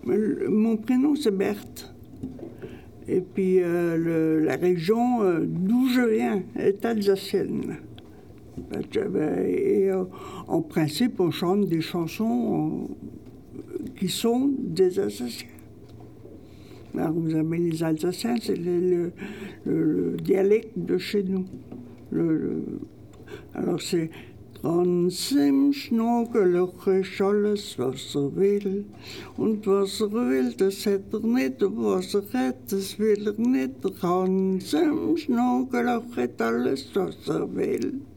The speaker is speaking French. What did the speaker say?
Mon prénom, c'est Berthe. Et puis, la région d'où je viens est alsacienne. Et en principe, on chante des chansons qui sont des Alsaciens. Alors, vous avez les Alsaciens, c'est le dialecte de chez nous. Alors, c'est Trans im Schnogeloche scholles Wasser will, und Wasser will, das hat nicht, was hat, das will nicht. Trans im Schnogeloch hat alles, was will.